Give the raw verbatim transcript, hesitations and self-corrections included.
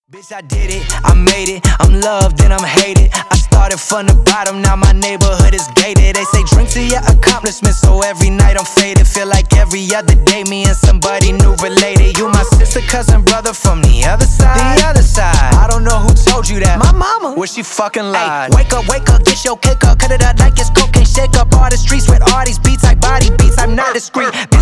Bitch, I did it, I made it, I'm loved and I'm hated. I started from the bottom, now my neighborhood is gated. They say drink to your accomplishments, so every night I'm faded. Feel like every other day me and somebody new related. You my sister, cousin, brother from the other side. The other side, I don't know who told you that. My mama, where she fucking lied. Ay, wake up, wake up, get your cake up, cut it up like it's cocaine. Shake up all the streets with all these beats like body beats. I'm not discreet.